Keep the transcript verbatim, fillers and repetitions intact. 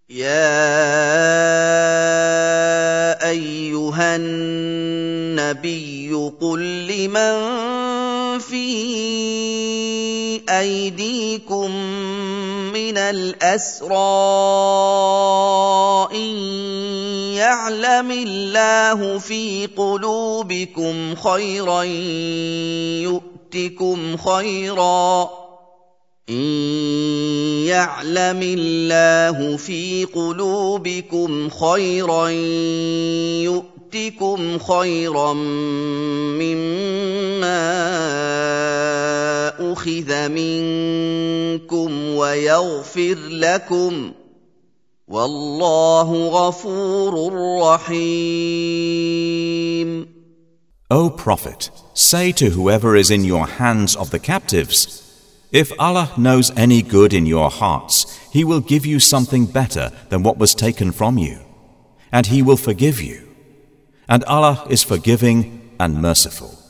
يَا أَيُّهَا النَّبِيُّ قُل لِّمَن فِي أَيْدِيكُم مِّنَ الْأَسْرَىٰ إِن يَعْلَمِ اللَّهُ فِي قُلُوبِكُمْ خَيْرًا يُؤْتِكُمْ خَيْرًا إن يعلم الله في قلوبكم خيرا يؤتكم خيرا مما أخذ منكم ويغفر لكم والله غفور رحيم. O Prophet, say to whoever is in your hands of the captives, if Allah knows any good in your hearts, He will give you something better than what was taken from you, and He will forgive you. And Allah is forgiving and merciful.